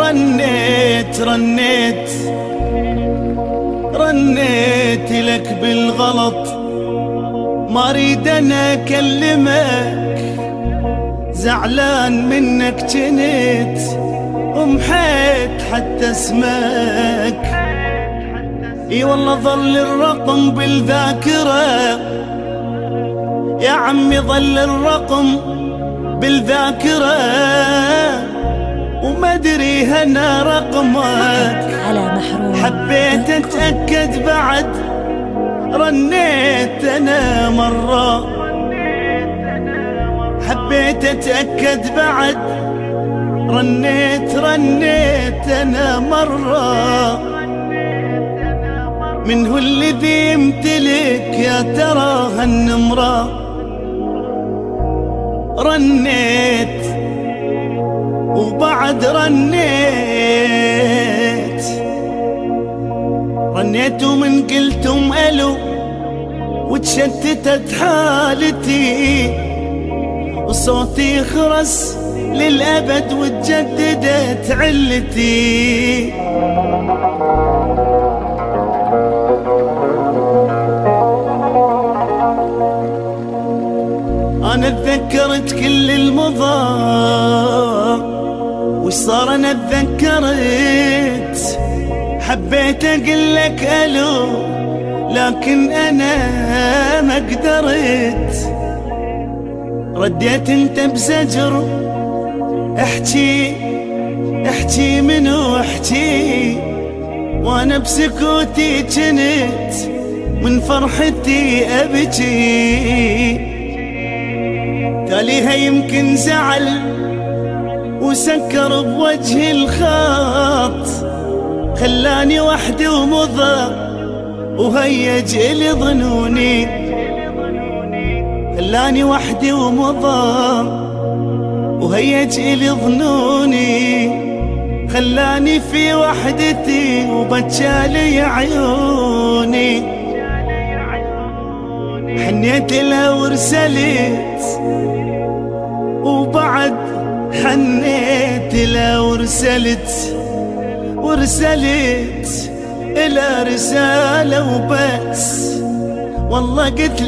رنيت رنيت رنيت لك بالغلط، ما اريد انا اكلمك، زعلان منك جنيت ومحيت حتى اسمك. اي والله ظل الرقم بالذاكرة يا عمي، ظل الرقم بالذاكرة وما ادري هنا رقمك. على محروم حبيت اتأكد بعد، رنيت انا مرة، حبيت اتأكد بعد، رنيت انا مرة. من هو الذي يمتلك يا ترى هالنمرة؟ رنيت وبعد رنيت ومن قلتم ألو وتشتتت حالتي، وصوتي يخرس للأبد وتجددت علتي. أنا تذكرت كل المضى، وش صار أنا تذكرت، حبيت أقلك ألو لكن أنا ما قدرت. رديت أنت بزجر، احكي منو احكي، وأنا بسكوتي جنت من فرحتي أبكي. تاليها يمكن زعل وسكر بوجه الخط، خلاني وحدي ومضى وهيج إلي ظنوني، خلاني وحدي ومضى وهيج إلي ظنوني، خلاني في وحدتي وبتشالي عيوني. حنيت لها ورسلت وبعد حنيت لها ورسلت إلى رسالة وبس. والله قلت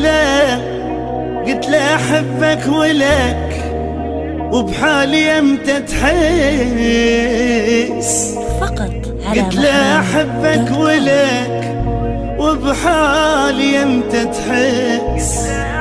له أحبك ولك، وبحالي امتى تحس، فقط على قلت له أحبك ولك وبحالي امتى تحس.